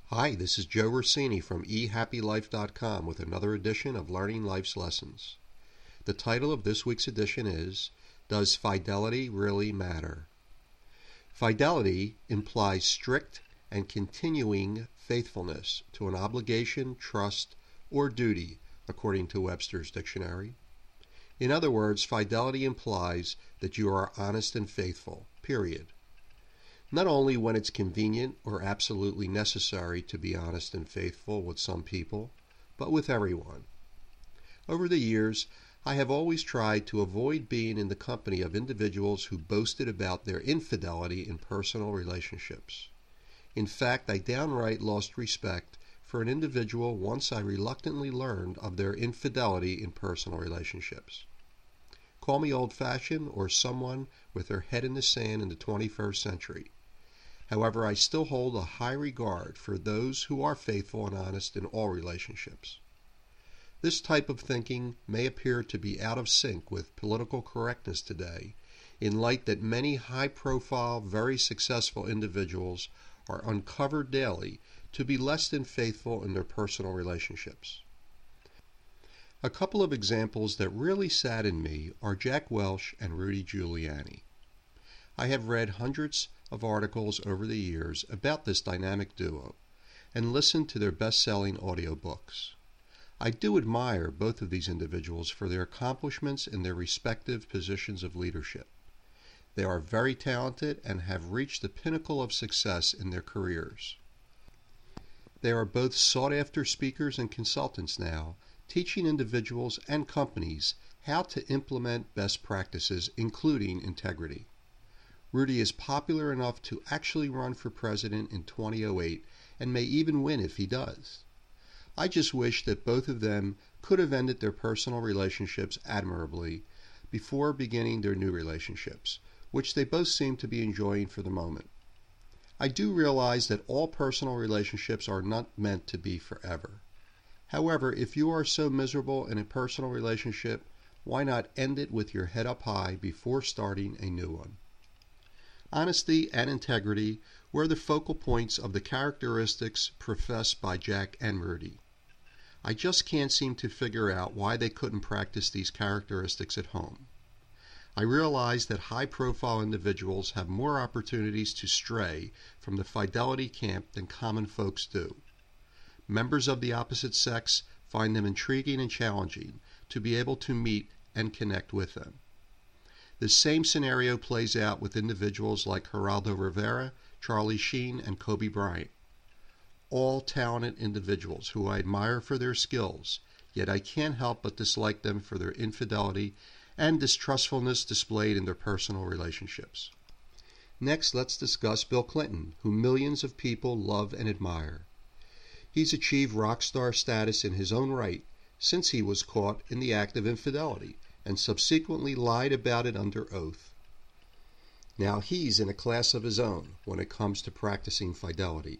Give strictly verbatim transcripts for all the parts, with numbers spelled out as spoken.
Hi, this is Joe Rossini from e happy life dot com with another edition of Learning Life's Lessons. The title of this week's edition is, Does Fidelity Really Matter? Fidelity implies strict and continuing faithfulness to an obligation, trust, or duty, according to Webster's dictionary. In other words, fidelity implies that you are honest and faithful, period. Not only when it's convenient or absolutely necessary to be honest and faithful with some people, but with everyone. Over the years, I have always tried to avoid being in the company of individuals who boasted about their infidelity in personal relationships. In fact, I downright lost respect for an individual once I reluctantly learned of their infidelity in personal relationships. Call me old-fashioned or someone with their head in the sand in the twenty-first century. However, I still hold a high regard for those who are faithful and honest in all relationships. This type of thinking may appear to be out of sync with political correctness today, in light that many high-profile, very successful individuals are uncovered daily to be less than faithful in their personal relationships. A couple of examples that really sadden me are Jack Welch and Rudy Giuliani. I have read hundreds of articles over the years about this dynamic duo and listened to their best-selling audiobooks. I do admire both of these individuals for their accomplishments in their respective positions of leadership. They are very talented and have reached the pinnacle of success in their careers. They are both sought-after speakers and consultants now, teaching individuals and companies how to implement best practices, including integrity. Rudy is popular enough to actually run for president in twenty oh eight and may even win if he does. I just wish that both of them could have ended their personal relationships admirably before beginning their new relationships, which they both seem to be enjoying for the moment. I do realize that all personal relationships are not meant to be forever. However, if you are so miserable in a personal relationship, why not end it with your head up high before starting a new one? Honesty and integrity were the focal points of the characteristics professed by Jack and Rudy. I just can't seem to figure out why they couldn't practice these characteristics at home. I realize that high-profile individuals have more opportunities to stray from the fidelity camp than common folks do. Members of the opposite sex find them intriguing and challenging to be able to meet and connect with them. The same scenario plays out with individuals like Geraldo Rivera, Charlie Sheen, and Kobe Bryant. All talented individuals who I admire for their skills, yet I can't help but dislike them for their infidelity and distrustfulness displayed in their personal relationships. Next, let's discuss Bill Clinton, who millions of people love and admire. He's achieved rock star status in his own right since he was caught in the act of infidelity and subsequently lied about it under oath. Now he's in a class of his own when it comes to practicing fidelity.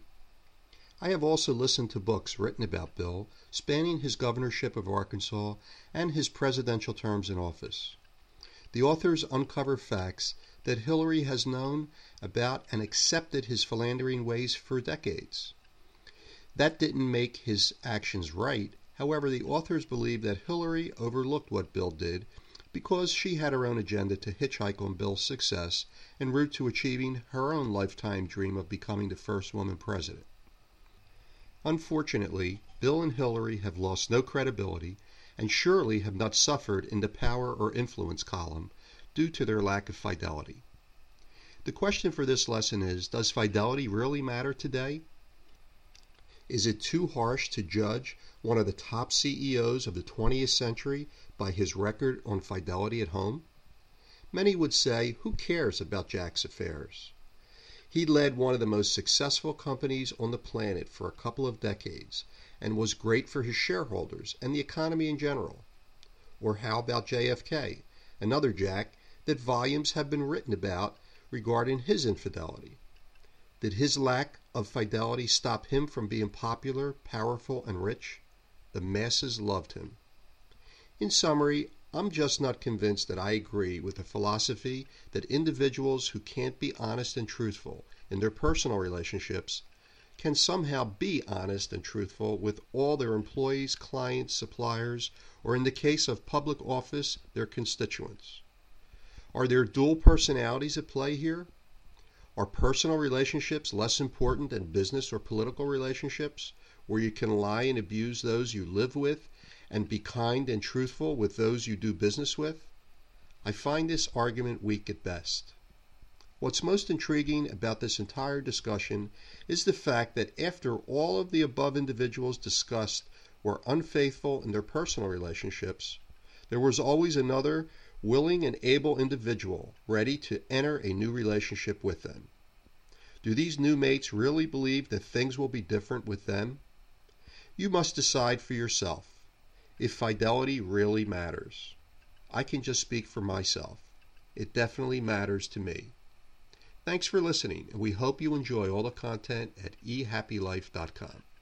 I have also listened to books written about Bill, spanning his governorship of Arkansas and his presidential terms in office. The authors uncover facts that Hillary has known about and accepted his philandering ways for decades. That didn't make his actions right. However, the authors believe that Hillary overlooked what Bill did because she had her own agenda to hitchhike on Bill's success en route to achieving her own lifetime dream of becoming the first woman president. Unfortunately, Bill and Hillary have lost no credibility and surely have not suffered in the power or influence column due to their lack of fidelity. The question for this lesson is, does fidelity really matter today? Is it too harsh to judge one of the top C E Os of the twentieth century by his record on fidelity at home? Many would say, who cares about Jack's affairs? He led one of the most successful companies on the planet for a couple of decades and was great for his shareholders and the economy in general. Or how about J F K, another Jack that volumes have been written about regarding his infidelity? Did his lack of fidelity stop him from being popular, powerful, and rich? The masses loved him. In summary, I'm just not convinced that I agree with the philosophy that individuals who can't be honest and truthful in their personal relationships can somehow be honest and truthful with all their employees, clients, suppliers, or in the case of public office, their constituents? Are there dual personalities at play here? Are personal relationships less important than business or political relationships, where you can lie and abuse those you live with and be kind and truthful with those you do business with? I find this argument weak at best. What's most intriguing about this entire discussion is the fact that after all of the above individuals discussed were unfaithful in their personal relationships, there was always another willing and able individual ready to enter a new relationship with them. Do these new mates really believe that things will be different with them? You must decide for yourself if fidelity really matters. I can just speak for myself. It definitely matters to me. Thanks for listening, and we hope you enjoy all the content at e happy life dot com.